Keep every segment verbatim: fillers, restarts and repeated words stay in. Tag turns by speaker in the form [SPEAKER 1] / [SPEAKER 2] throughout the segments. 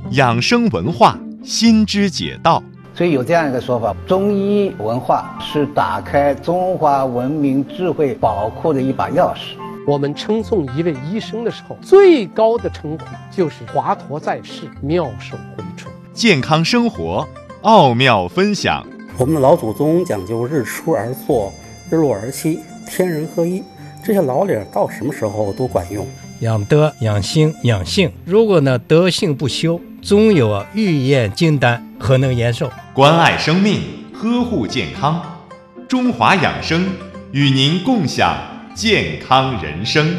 [SPEAKER 1] 养生文化新知解道。
[SPEAKER 2] 所以有这样一个说法，中医文化是打开中华文明智慧宝库的一把钥匙。
[SPEAKER 3] 我们称颂一位医生的时候，最高的称呼就是华佗在世，妙手回春。
[SPEAKER 1] 健康生活奥妙分享。
[SPEAKER 4] 我们的老祖宗讲究日出而作，日落而息，天人合一，这些老理到什么时候都管用。
[SPEAKER 5] 养德、养心、养性，如果呢德性不修，终有啊欲验金丹，何能延寿？
[SPEAKER 1] 关爱生命，呵护健康，中华养生与您共享健康人生。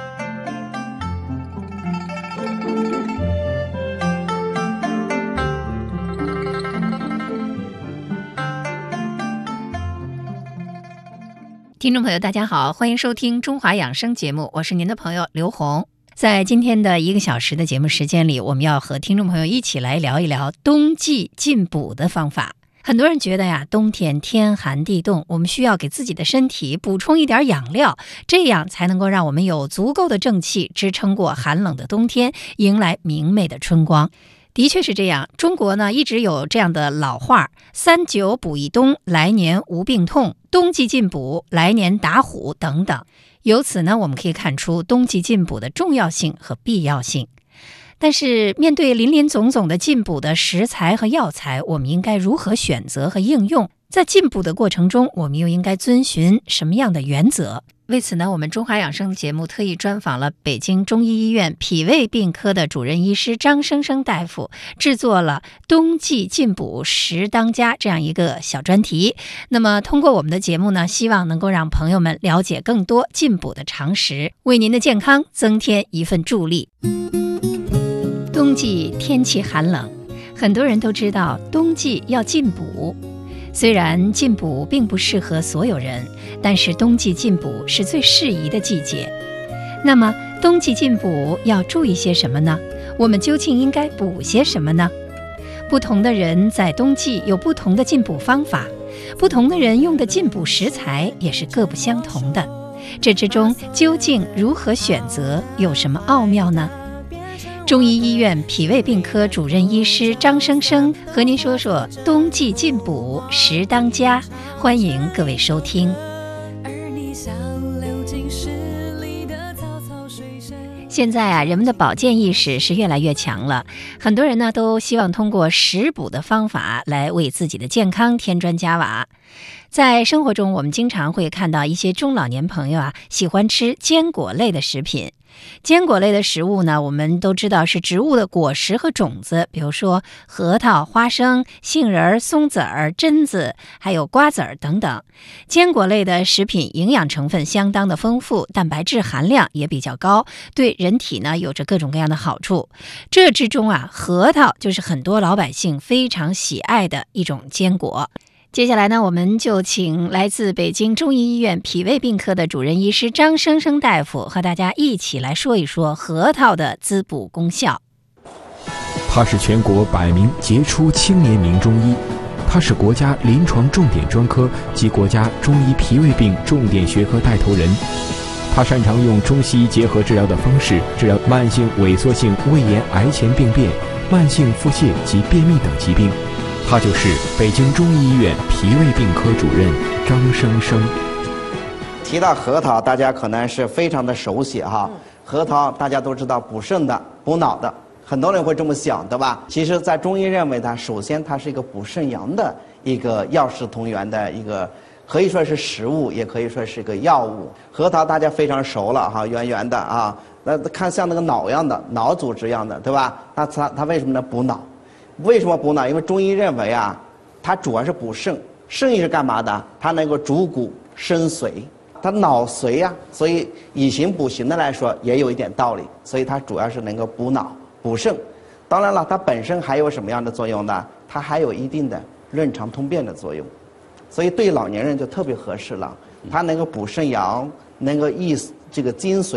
[SPEAKER 6] 听众朋友大家好，欢迎收听中华养生节目，我是您的朋友刘红。在今天的一个小时的节目时间里，我们要和听众朋友一起来聊一聊冬季进补的方法。很多人觉得呀，冬天天寒地冻，我们需要给自己的身体补充一点养料，这样才能够让我们有足够的正气支撑过寒冷的冬天，迎来明媚的春光。的确是这样，中国呢一直有这样的老话，三九补一冬，来年无病痛，冬季进补，来年打虎等等。由此呢，我们可以看出冬季进补的重要性和必要性。但是面对林林总总的进补的食材和药材，我们应该如何选择和应用？在进补的过程中，我们又应该遵循什么样的原则？为此呢，我们中华养生节目特意专访了北京中医医院脾胃病科的主任医师张生生大夫，制作了冬季进补十当家这样一个小专题。那么通过我们的节目呢，希望能够让朋友们了解更多进补的常识，为您的健康增添一份助力。冬季天气寒冷，很多人都知道冬季要进补。虽然进补并不适合所有人，但是冬季进补是最适宜的季节。那么冬季进补要注意些什么呢？我们究竟应该补些什么呢？不同的人在冬季有不同的进补方法，不同的人用的进补食材也是各不相同的。这之中究竟如何选择，有什么奥妙呢？中医医院脾胃病科主任医师张生生和您说说冬季进补十当家，欢迎各位收听。现在啊，人们的保健意识是越来越强了，很多人呢都希望通过食补的方法来为自己的健康添砖加瓦。在生活中，我们经常会看到一些中老年朋友啊，喜欢吃坚果类的食品。坚果类的食物呢，我们都知道是植物的果实和种子，比如说核桃、花生、杏仁、松子儿、榛子，还有瓜子儿等等。坚果类的食品营养成分相当的丰富，蛋白质含量也比较高，对人体呢有着各种各样的好处。这之中啊，核桃就是很多老百姓非常喜爱的一种坚果。接下来呢，我们就请来自北京中医医院脾胃病科的主任医师张生生大夫和大家一起来说一说核桃的滋补功效。
[SPEAKER 7] 他是全国百名杰出青年名中医，他是国家临床重点专科及国家中医脾胃病重点学科带头人。他擅长用中西医结合治疗的方式治疗慢性萎缩性胃炎癌前病变、慢性腹泻及便秘等疾病。他就是北京中医医院脾胃病科主任张生生。
[SPEAKER 8] 提到核桃，大家可能是非常的熟悉哈。核桃大家都知道补肾的、补脑的，很多人会这么想，对吧？其实，在中医认为它首先它是一个补肾阳的一个药食同源的一个，可以说是食物，也可以说是一个药物。核桃大家非常熟了哈，圆圆的啊，那看像那个脑一样的，脑组织一样的，对吧？那它它为什么呢？补脑。为什么补脑？因为中医认为啊，它主要是补肾，肾是干嘛的？它能够主骨生髓，它脑髓呀、啊，所以以形补形的来说也有一点道理。所以它主要是能够补脑、补肾。当然了，它本身还有什么样的作用呢？它还有一定的润肠通便的作用，所以对老年人就特别合适了。它能够补肾阳，能够益这个精髓，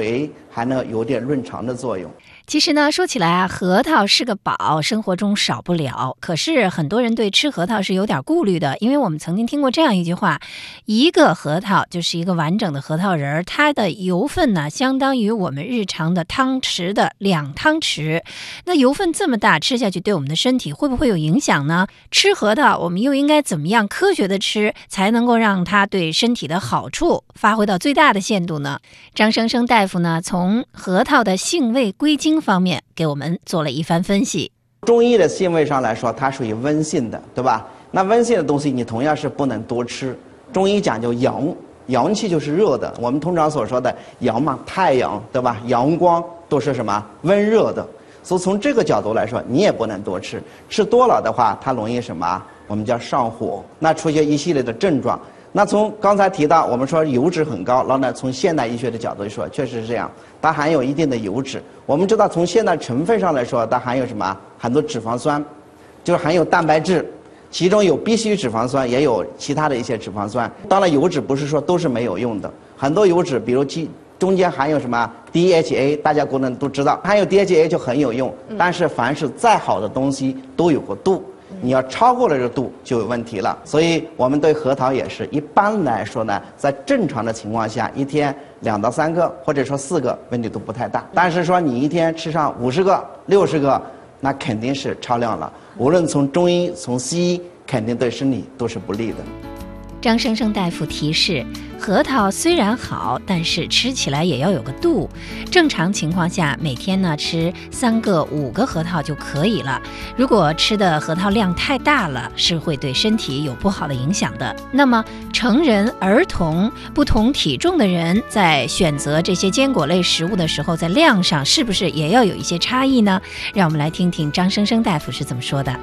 [SPEAKER 8] 还能有点润肠的作用。
[SPEAKER 6] 其实呢，说起来啊，核桃是个宝，生活中少不了。可是很多人对吃核桃是有点顾虑的，因为我们曾经听过这样一句话：一个核桃就是一个完整的核桃仁儿，它的油分呢，相当于我们日常的汤匙的两汤匙。那油分这么大，吃下去对我们的身体会不会有影响呢？吃核桃，我们又应该怎么样科学的吃，才能够让它对身体的好处发挥到最大的限度呢？张生生大夫呢，从核桃的性味归经方面给我们做了一番分析。
[SPEAKER 8] 中医的性味上来说，它属于温性的，对吧？那温性的东西你同样是不能多吃。中医讲究阳，阳气就是热的，我们通常所说的阳嘛，太阳，对吧？阳光都是什么？温热的。所以从这个角度来说，你也不能多吃，吃多了的话，它容易什么？我们叫上火，那出现一系列的症状。那从刚才提到，我们说油脂很高，然后呢，从现代医学的角度说，确实是这样，它含有一定的油脂。我们知道，从现代成分上来说，它含有什么？很多脂肪酸，就是含有蛋白质，其中有必需脂肪酸，也有其他的一些脂肪酸。当然，油脂不是说都是没有用的，很多油脂，比如其中间含有什么 D H A， 大家可能都知道，含有 D H A 就很有用。但是凡是再好的东西都有个度。你要超过了这个度就有问题了，所以我们对核桃也是一般来说呢，在正常的情况下，一天两到三个或者说四个问题都不太大。但是说你一天吃上五十个、六十个，那肯定是超量了。无论从中医、从西医，肯定对身体都是不利的。
[SPEAKER 6] 张生生大夫提示，核桃虽然好，但是吃起来也要有个度。正常情况下，每天呢吃三个、五个核桃就可以了。如果吃的核桃量太大了，是会对身体有不好的影响的。那么，成人、儿童、不同体重的人在选择这些坚果类食物的时候，在量上是不是也要有一些差异呢？让我们来听听张生生大夫是怎么说的。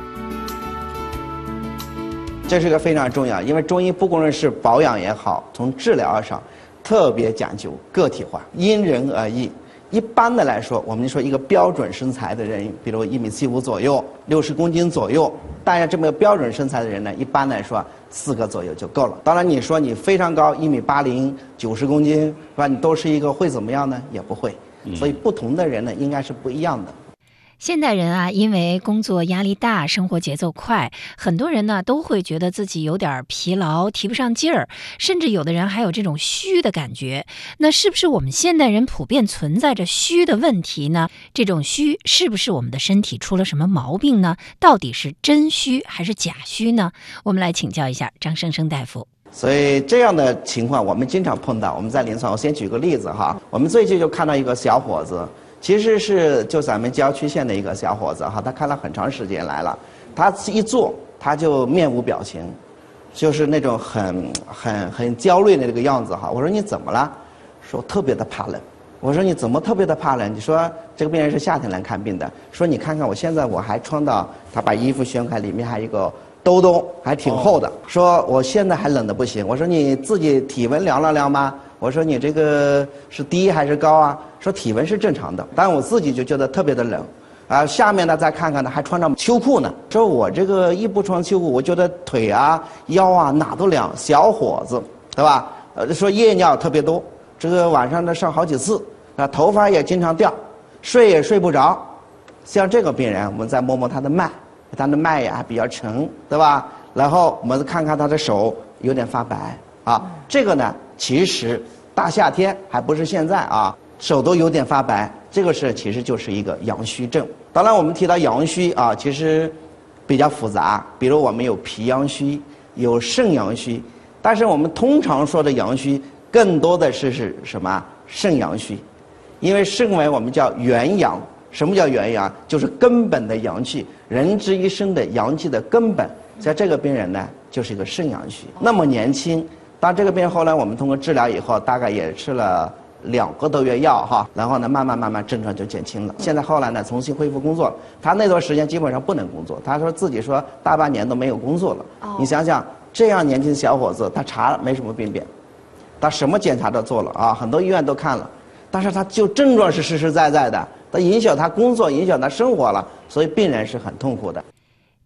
[SPEAKER 8] 这是个非常重要，因为中医不光是保养也好，从治疗上特别讲究个体化，因人而异。一般的来说，我们说一个标准身材的人，比如一米七五左右，六十公斤左右，大家这么个标准身材的人呢，一般来说四个左右就够了。当然，你说你非常高，一米八零，九十公斤，是吧？你都是一个会怎么样呢？也不会。所以不同的人呢，应该是不一样的。
[SPEAKER 6] 现代人啊，因为工作压力大，生活节奏快，很多人呢都会觉得自己有点疲劳，提不上劲儿，甚至有的人还有这种虚的感觉。那是不是我们现代人普遍存在着虚的问题呢？这种虚是不是我们的身体出了什么毛病呢？到底是真虚还是假虚呢？我们来请教一下张生生大夫。
[SPEAKER 8] 所以这样的情况我们经常碰到。我们在临床，我先举个例子哈，我们最近就看到一个小伙子。其实是就咱们郊区县的一个小伙子哈，他看了很长时间来了，他一坐他就面无表情，就是那种很很很焦虑的那个样子哈。我说你怎么了？说特别的怕冷。我说你怎么特别的怕冷？你说这个病人是夏天来看病的，说你看看我现在我还穿到，他把衣服掀开，里面还有一个兜兜，还挺厚的。说我现在还冷的不行。我说你自己体温量了量吗？我说你这个是低还是高啊？说体温是正常的，但我自己就觉得特别的冷，啊，下面呢再看看呢还穿着秋裤呢。说我这个一不穿秋裤，我觉得腿啊、腰啊哪都凉。小伙子，对吧？呃，说夜尿特别多，这个晚上呢上好几次，啊，头发也经常掉，睡也睡不着。像这个病人，我们再摸摸他的脉，他的脉呀比较沉，对吧？然后我们看看他的手有点发白啊，这个呢。其实大夏天还不是现在啊，手都有点发白，这个是其实就是一个阳虚症。当然我们提到阳虚啊，其实比较复杂，比如我们有脾阳虚，有肾阳虚，但是我们通常说的阳虚更多的是是什么？肾阳虚。因为肾为我们叫元阳。什么叫元阳？就是根本的阳气，人之一生的阳气的根本。像这个病人呢就是一个肾阳虚，那么年轻。当这个病后来我们通过治疗以后，大概也吃了两个多月药哈，然后呢慢慢慢慢症状就减轻了。现在后来呢重新恢复工作，他那段时间基本上不能工作，他说自己说大半年都没有工作了。哦、你想想这样年轻的小伙子，他查没什么病变，他什么检查都做了啊，很多医院都看了，但是他就症状是实实在在的，他影响他工作，影响他生活了，所以病人是很痛苦的。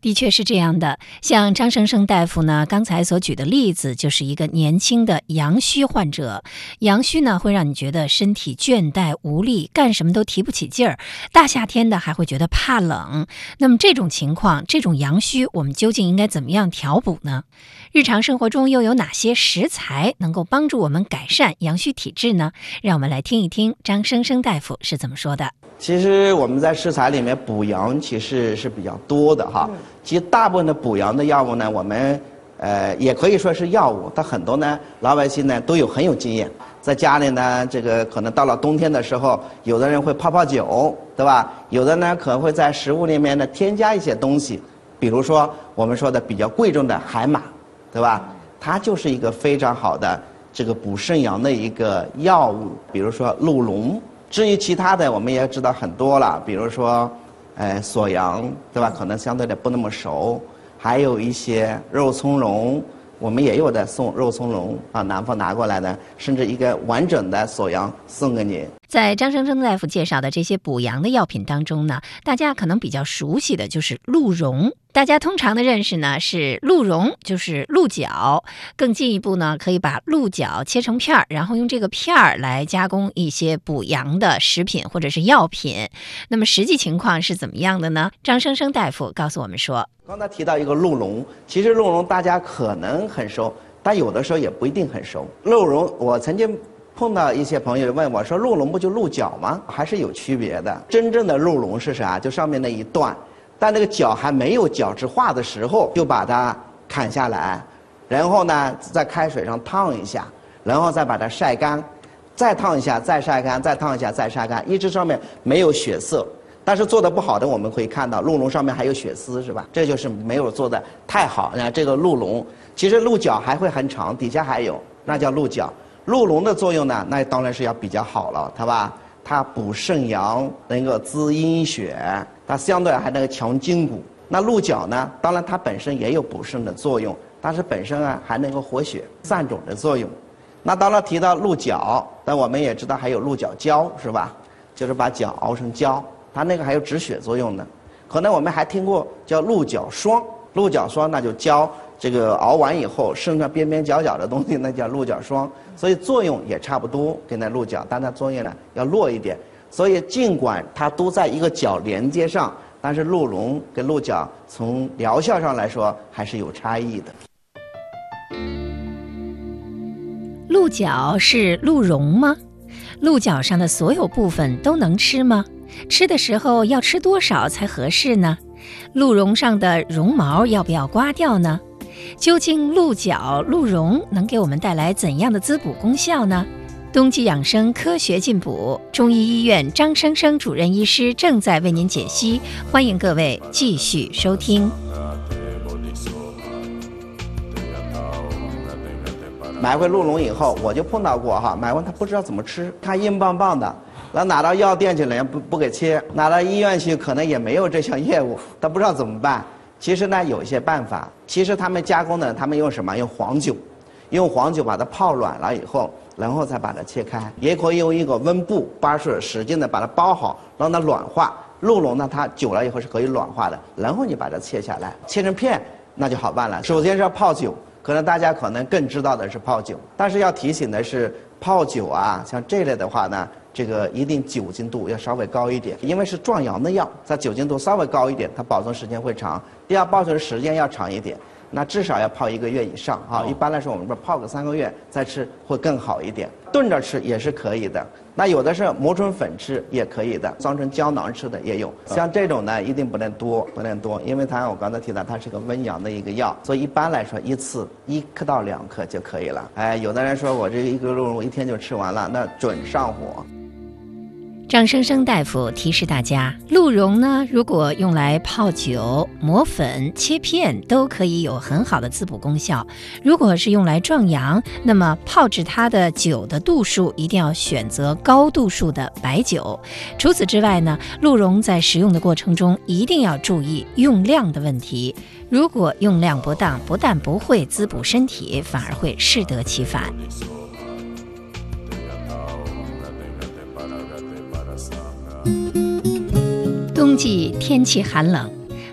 [SPEAKER 6] 的确是这样的，像张生生大夫呢，刚才所举的例子就是一个年轻的阳虚患者。阳虚呢，会让你觉得身体倦怠无力，干什么都提不起劲儿，大夏天的还会觉得怕冷。那么这种情况，这种阳虚，我们究竟应该怎么样调补呢？日常生活中又有哪些食材能够帮助我们改善阳虚体质呢？让我们来听一听张生生大夫是怎么说的。
[SPEAKER 8] 其实我们在食材里面补阳其实是比较多的哈。其实大部分的补阳的药物呢，我们呃也可以说是药物，但很多呢老百姓呢都有很有经验。在家里呢，这个可能到了冬天的时候，有的人会泡泡酒，对吧？有的呢可能会在食物里面呢添加一些东西，比如说我们说的比较贵重的海马，对吧？它就是一个非常好的这个补肾阳的一个药物，比如说鹿茸。至于其他的，我们也知道很多了，比如说，呃，锁阳，对吧？可能相对的不那么熟，还有一些肉苁蓉，我们也有的送肉苁蓉啊，南方拿过来的，甚至一个完整的锁阳送给你。
[SPEAKER 6] 在张生生大夫介绍的这些补阳的药品当中呢，大家可能比较熟悉的就是鹿茸。大家通常的认识呢是鹿茸就是鹿角，更进一步呢可以把鹿角切成片儿，然后用这个片儿来加工一些补阳的食品或者是药品。那么实际情况是怎么样的呢？张生生大夫告诉我们说，
[SPEAKER 8] 刚才提到一个鹿茸，其实鹿茸大家可能很熟，但有的时候也不一定很熟。鹿茸我曾经碰到一些朋友问我说，鹿茸不就鹿角吗？还是有区别的。真正的鹿茸是啥？就上面那一段，但那个角还没有角质化的时候，就把它砍下来，然后呢在开水上烫一下，然后再把它晒干，再烫一下，再晒干，再烫一下，再晒干，一直上面没有血色。但是做的不好的，我们可以看到鹿茸上面还有血丝，是吧？这就是没有做的太好。那这个鹿茸，其实鹿角还会很长，底下还有，那叫鹿角。鹿茸的作用呢，那当然是要比较好了，对吧？它补肾阳，能够滋阴血，它相对还能够强筋骨。那鹿角呢，当然它本身也有补肾的作用，但是本身啊还能够活血散肿的作用。那当然提到鹿角，但我们也知道还有鹿角胶，是吧？就是把角熬成胶，它那个还有止血作用的。可能我们还听过叫鹿角霜，鹿角霜那就胶这个熬完以后剩下边边角角的东西，那叫鹿角霜。所以作用也差不多，跟那鹿角，但它作用呢要弱一点。所以尽管它都在一个角连接上，但是鹿茸跟鹿角从疗效上来说还是有差异的。
[SPEAKER 6] 鹿角是鹿茸吗？鹿角上的所有部分都能吃吗？吃的时候要吃多少才合适呢？鹿茸上的绒毛要不要刮掉呢？究竟鹿角、鹿茸能给我们带来怎样的滋补功效呢？冬季养生科学进补，中医医院张生生主任医师正在为您解析，欢迎各位继续收听。
[SPEAKER 8] 买回鹿茸以后，我就碰到过哈，买完他不知道怎么吃，它硬邦邦的，然后拿到药店去人家不不给切，拿到医院去可能也没有这项业务，他不知道怎么办。其实呢有一些办法，其实他们加工呢，他们用什么？用黄酒，用黄酒把它泡软了以后，然后再把它切开，也可以用一个温布巴水使劲的把它包好，让它软化。鹿茸呢，它久了以后是可以软化的，然后你把它切下来，切成片，那就好办了。首先是要泡酒，可能大家可能更知道的是泡酒，但是要提醒的是，泡酒啊，像这类的话呢，这个一定酒精度要稍微高一点，因为是壮阳的药，它酒精度稍微高一点，它保存时间会长。第二，保存的时间要长一点，那至少要泡一个月以上啊。一般来说，我们说泡个三个月再吃会更好一点。炖着吃也是可以的，那有的是磨成粉吃也可以的，装成胶囊吃的也有。像这种呢，一定不能多，不能多，因为它我刚才提到它是个温阳的一个药，所以一般来说一次一克到两克就可以了。哎，有的人说我这一个鹿茸一天就吃完了，那准上火。
[SPEAKER 6] 张生生大夫提示大家，鹿茸呢，如果用来泡酒、磨粉、切片，都可以有很好的滋补功效。如果是用来壮阳，那么泡制它的酒的度数一定要选择高度数的白酒。除此之外呢，鹿茸在食用的过程中一定要注意用量的问题。如果用量不当，不但不会滋补身体，反而会适得其反。冬季天气寒冷，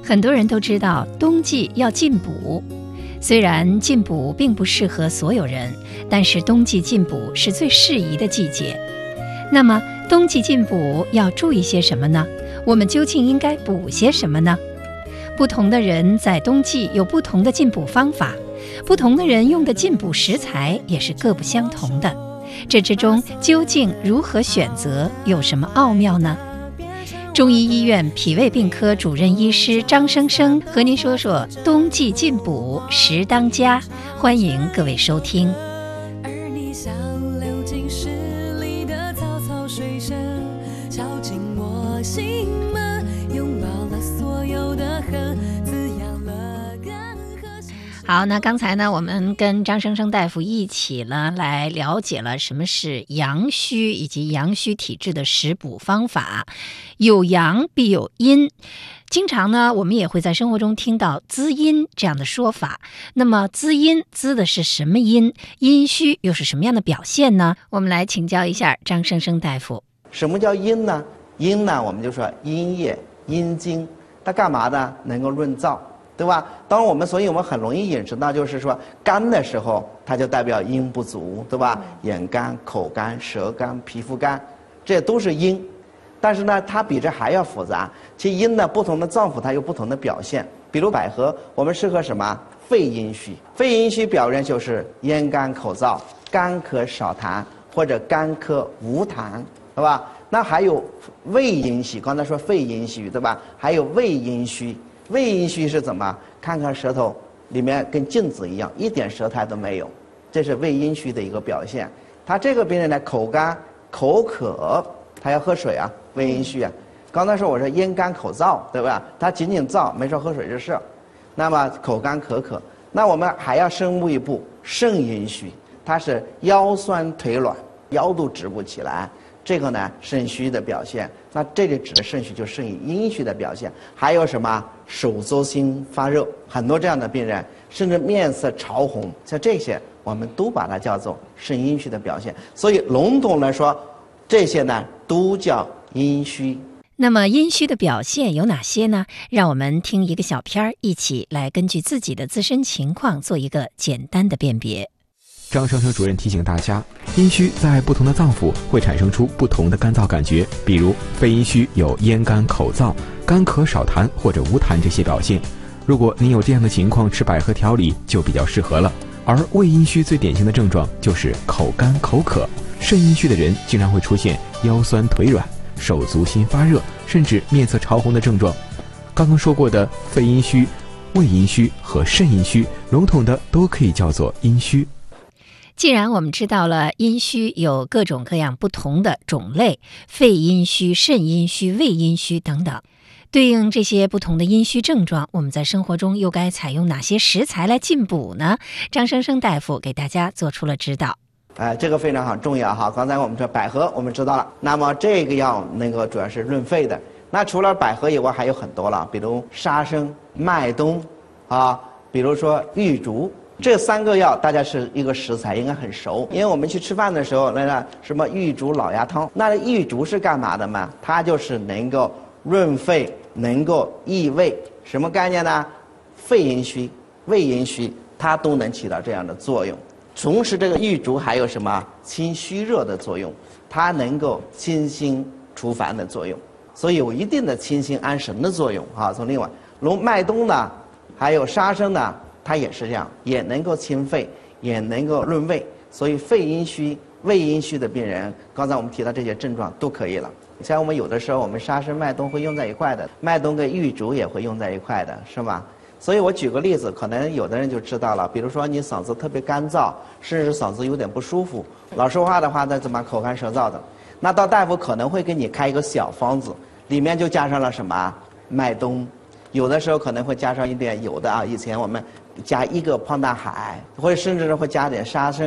[SPEAKER 6] 很多人都知道冬季要进补，虽然进补并不适合所有人，但是冬季进补是最适宜的季节。那么冬季进补要注意些什么呢？我们究竟应该补些什么呢？不同的人在冬季有不同的进补方法，不同的人用的进补食材也是各不相同的。这之中究竟如何选择，有什么奥妙呢？中医医院脾胃病科主任医师张生生和您说说冬季进补食当佳，欢迎各位收听。
[SPEAKER 9] 而你像流进诗里的草草水声，敲进我心门，拥抱了所有的恨，滋养了干和心。
[SPEAKER 6] 好，那刚才呢，我们跟张生生大夫一起呢来了解了什么是阳虚以及阳虚体质的食补方法。有阳必有阴，经常呢我们也会在生活中听到滋阴这样的说法。那么滋阴滋的是什么阴？阴虚又是什么样的表现呢？我们来请教一下张生生大夫。
[SPEAKER 8] 什么叫阴呢？阴呢，我们就说阴液、阴经，它干嘛呢？能够润燥，对吧？当然我们，所以我们很容易引申到，就是说干的时候，它就代表阴不足，对吧？眼干、口干、舌干、皮肤干，这都是阴。但是呢，它比这还要复杂。其实阴呢，不同的脏腑它有不同的表现。比如百合，我们适合什么？肺阴虚。肺阴虚表现就是咽干口燥、干咳少痰或者干咳无痰，对吧？那还有胃阴虚，刚才说肺阴虚，对吧？还有胃阴虚。胃阴虚是怎么？看看舌头里面跟镜子一样，一点舌苔都没有，这是胃阴虚的一个表现。他这个病人呢，口干、口渴，他要喝水啊，胃阴虚啊。刚才说我说咽干口燥，对吧？他仅仅燥，没说喝水就是。那么口干口渴，那我们还要深入一步，肾阴虚，它是腰酸腿软，腰都直不起来。这个呢，肾虚的表现。那这里指的肾虚就是肾阴虚的表现。还有什么手足心发热，很多这样的病人，甚至面色潮红，像这些我们都把它叫做肾阴虚的表现。所以笼统来说，这些呢都叫阴虚。
[SPEAKER 6] 那么阴虚的表现有哪些呢？让我们听一个小片儿，一起来根据自己的自身情况做一个简单的辨别。
[SPEAKER 7] 张生生主任提醒大家，阴虚在不同的脏腑会产生出不同的干燥感觉，比如肺阴虚有咽干口燥、干咳少痰或者无痰这些表现。如果您有这样的情况，吃百合调理就比较适合了。而胃阴虚最典型的症状就是口干口渴，肾阴虚的人经常会出现腰酸腿软、手足心发热，甚至面色潮红的症状。刚刚说过的肺阴虚、胃阴虚和肾阴虚，笼统的都可以叫做阴虚。
[SPEAKER 6] 既然我们知道了阴虚有各种各样不同的种类，肺阴虚、肾阴虚、胃阴虚等等，对应这些不同的阴虚症状，我们在生活中又该采用哪些食材来进补呢？张生生大夫给大家做出了指导。
[SPEAKER 8] 哎，这个非常好重要哈。刚才我们说百合，我们知道了，那么这个药那个主要是润肺的。那除了百合以外，还有很多了，比如沙参、麦冬，啊，比如说玉竹。这三个药大家是一个食材应该很熟，因为我们去吃饭的时候，那个什么玉竹老鸭汤，那玉竹是干嘛的嘛？它就是能够润肺，能够益胃，什么概念呢？肺阴虚、胃阴虚，它都能起到这样的作用。同时，这个玉竹还有什么清虚热的作用？它能够清心除烦的作用，所以有一定的清心安神的作用啊。从另外，龙麦冬呢，还有沙参呢。它也是这样，也能够清肺，也能够润胃，所以肺阴虚、胃阴虚的病人，刚才我们提到这些症状都可以了。像我们有的时候，我们沙参、麦冬会用在一块的，麦冬跟玉竹也会用在一块的，是吧？所以我举个例子，可能有的人就知道了。比如说你嗓子特别干燥，甚至嗓子有点不舒服，老说话的话，那怎么口干舌燥的？那到大夫可能会给你开一个小方子，里面就加上了什么麦冬，有的时候可能会加上一点，有的啊，以前我们加一个胖大海，或者甚至会加点沙参，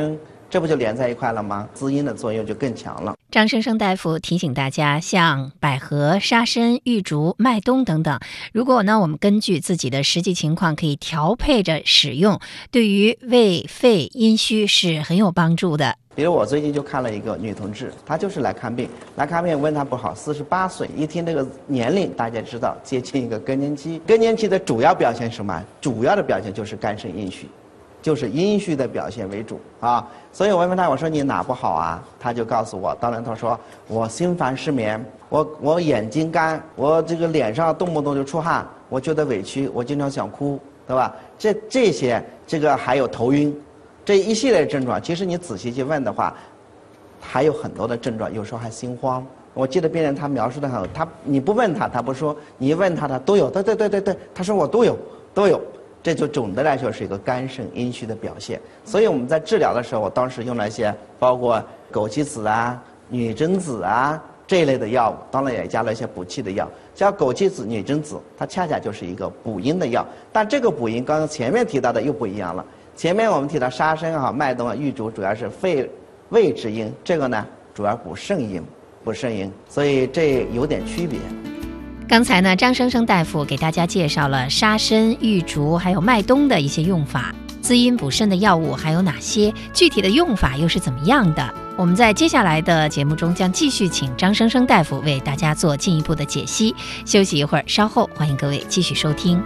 [SPEAKER 8] 这不就连在一块了吗？滋阴的作用就更强了。
[SPEAKER 6] 张生生大夫提醒大家，像百合、沙参、玉竹、麦冬等等，如果呢我们根据自己的实际情况可以调配着使用，对于胃肺阴虚是很有帮助的。
[SPEAKER 8] 比如我最近就看了一个女同志，她就是来看病，来看病问她不好，四十八岁，一听这个年龄，大家知道接近一个更年期。更年期的主要表现是什么？主要的表现就是肝肾阴虚，就是阴虚的表现为主啊。所以我问她，我说你哪不好啊？她就告诉我，当然她说我心烦失眠，我我眼睛干，我这个脸上动不动就出汗，我觉得委屈，我经常想哭，对吧？这这些这个还有头晕。这一系列症状，其实你仔细去问的话，还有很多的症状，有时候还心慌。我记得病人他描述的很好，他你不问他，他不说；你一问他，他都有。对对对对对，他说我都有，都有。这就总的来说是一个肝肾阴虚的表现。所以我们在治疗的时候，我当时用了一些包括枸杞子啊、女贞子啊这一类的药物，当然也加了一些补气的药。像枸杞子、女贞子，它恰恰就是一个补阴的药。但这个补阴，刚刚前面提到的又不一样了。前面我们提到沙参啊、麦冬啊、玉竹，主要是肺胃之阴，这个呢主要补肾阴，补肾阴，所以这有点区别。
[SPEAKER 6] 刚才呢，张生生大夫给大家介绍了沙参、玉竹还有麦冬的一些用法，滋阴补肾的药物还有哪些？具体的用法又是怎么样的？我们在接下来的节目中将继续请张生生大夫为大家做进一步的解析。休息一会儿，稍后欢迎各位继续收听。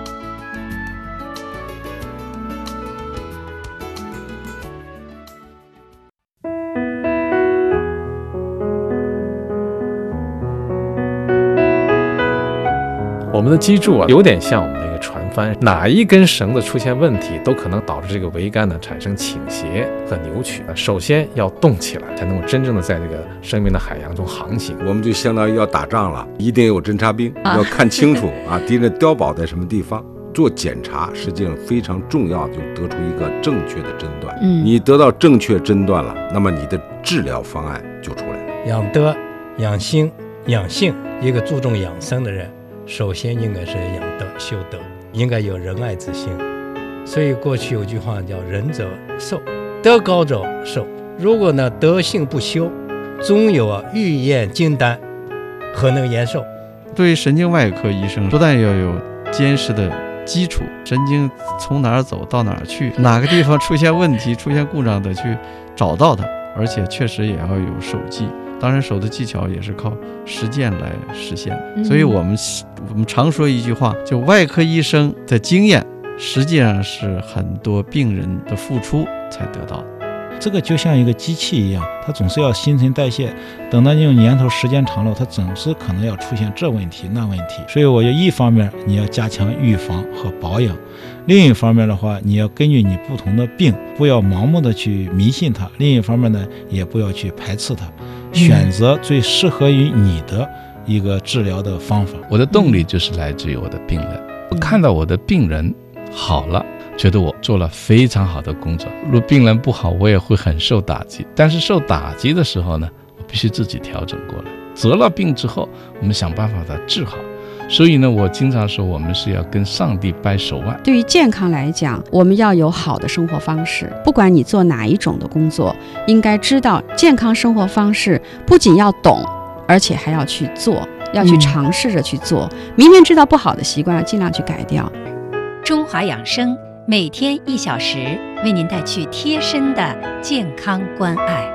[SPEAKER 10] 我们的脊柱啊，有点像我们的一个船帆，哪一根绳子出现问题，都可能导致这个桅杆呢产生倾斜和扭曲。首先要动起来，才能够真正的在这个生命的海洋中航行。
[SPEAKER 11] 我们就相当于要打仗了，一定有侦察兵，要看清楚啊，敌人碉堡在什么地方。做检查实际上非常重要，就得出一个正确的诊断。嗯，你得到正确诊断了，那么你的治疗方案就出来了。
[SPEAKER 5] 养德、养心、养性，一个注重养生的人，首先应该是养德修德，应该有仁爱之心。所以过去有句话叫仁者寿，德高者寿。如果呢德性不修，终有啊欲厌精丹，何能延寿？
[SPEAKER 12] 对于神经外科医生，不但要有坚实的基础，神经从哪儿走到哪儿去，哪个地方出现问题出现故障得去找到它，而且确实也要有手技。当然手的技巧也是靠实践来实现、嗯、所以我们我们常说一句话，就外科医生的经验实际上是很多病人的付出才得到的。
[SPEAKER 13] 这个就像一个机器一样，它总是要新陈代谢，等到用年头时间长了，它总是可能要出现这问题那问题。所以我觉得一方面你要加强预防和保养，另一方面的话，你要根据你不同的病，不要盲目的去迷信它，另一方面呢，也不要去排斥它，选择最适合于你的一个治疗的方法。
[SPEAKER 14] 我的动力就是来自于我的病人，我看到我的病人好了，觉得我做了非常好的工作。如果病人不好，我也会很受打击，但是受打击的时候呢，我必须自己调整过来。得了病之后，我们想办法把它治好。所以呢，我经常说我们是要跟上帝掰手腕。
[SPEAKER 15] 对于健康来讲，我们要有好的生活方式，不管你做哪一种的工作，应该知道健康生活方式不仅要懂，而且还要去做，要去尝试着去做、嗯、明明知道不好的习惯要尽量去改掉。
[SPEAKER 6] 中华养生每天一小时，为您带去贴身的健康关爱。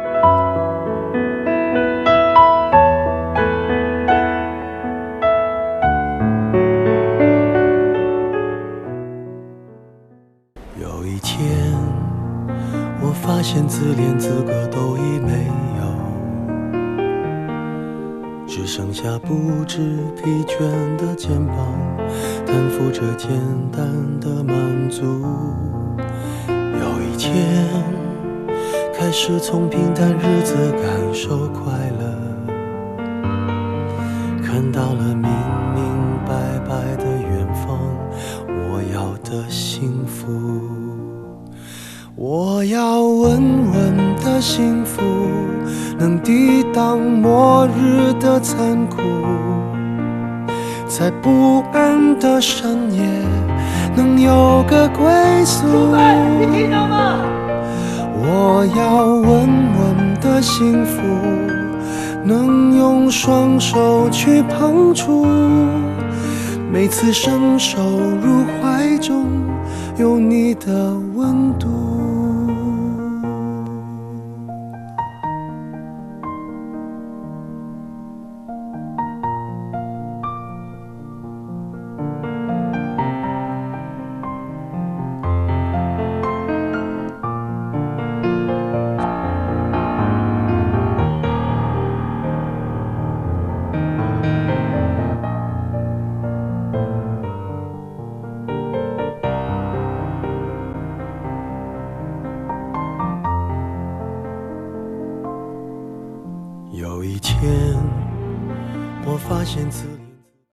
[SPEAKER 16] 有一天，我发现自怜资格都已没有，只剩下不知疲倦的肩膀，担负着简单的满足。有一天，开始从平淡日子感受快乐，看到了明明白白的远方，我要的幸福。我要稳稳的幸福，能抵挡末日的残酷，在不安的深夜能有个归宿。 我要稳稳的幸福，能用双手去碰触，每次伸手入怀中，有你的温度。有一天，我发现自己